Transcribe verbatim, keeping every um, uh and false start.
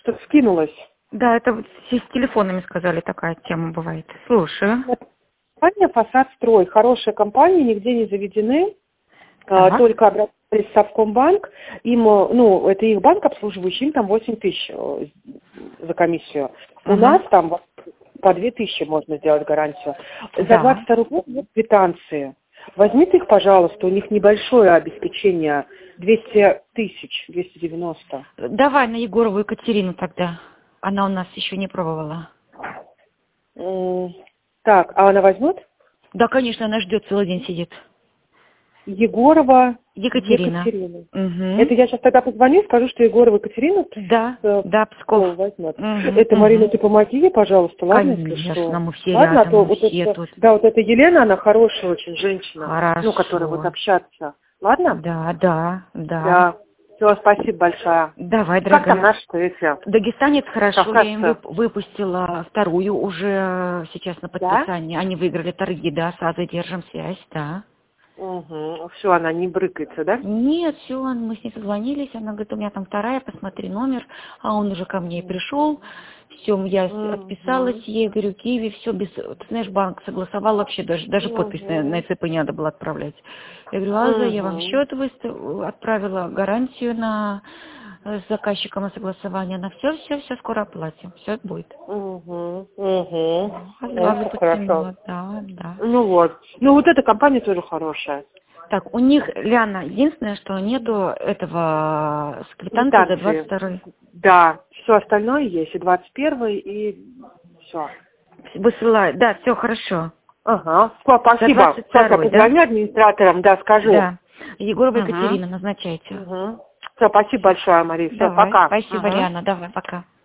Что-то скинулось. Да, это вот с с телефонами сказали, такая тема бывает. Слушаю. Компания «Фасад Строй». Хорошая компания, нигде не заведены. Так. Только обратились в Совкомбанк. Им, ну, это их банк обслуживающий, им там восемь тысяч за комиссию. У Угу. нас там по две тысячи можно сделать гарантию. За Да. двадцать второй год нет квитанции. Возьмите их, пожалуйста, у них небольшое обеспечение, двести тысяч, двести девяносто. Давай на Егорову Екатерину тогда. Она у нас еще не пробовала. М, Так, а она возьмет? Да, конечно, она ждет, целый день сидит. Егорова Екатерина. Екатерина. Угу. Это я сейчас тогда позвоню, скажу, что Егорова Екатерина Да, э, да, Псков. возьмет. Угу, Это, угу. Марина, ты помоги ей, пожалуйста, ладно, если Конечно, что? мы все Ладно, рядом, а то мы вот все это, тут. да, вот эта Елена, она хорошая очень женщина. Хорошо. Ну, которая вот общаться. Ладно? Да, да, да. Да. Все, спасибо большое. Давай, Как там дорогая. наши-то эти? Дагестанец хорошо, Кавказцы? я им вып- выпустила вторую уже сейчас на подписание. Они выиграли торги, да, сразу держим связь, да. Угу. Все, она не брыкается, да? Нет, все, мы с ней созвонились, она говорит, у меня там вторая, посмотри номер, а он уже ко мне пришел, все, я с- Мгм. отписалась ей, говорю, Киеве, все, без, ты знаешь, банк согласовал вообще, даже, даже подпись на, на Мгм. ЦП не надо было отправлять. Я говорю, Аза, я вам Мгм. счет выстав- отправила, гарантию на э, с заказчиком на согласование, на все, все, все скоро оплатим, все будет. Угу. Угу. Сразу Это хорошо. подтянула, да, да. Ну вот. Ну вот эта компания тоже хорошая. Так, у них, Ляна, единственное, что нету этого с квитанцией за двадцать Квитанции. второй. Да. Все остальное есть. И двадцать первый, и все. Высылаю. Да, все хорошо. Ага. Всё, За спасибо. двадцать Сейчас я второй, да? позвоню администраторам, да, скажу. Да. Егорова Угу. Екатерина, назначайте. Угу. Все, спасибо большое, Мария. Все, Давай. пока. Спасибо, Ага. Ляна. Давай, пока.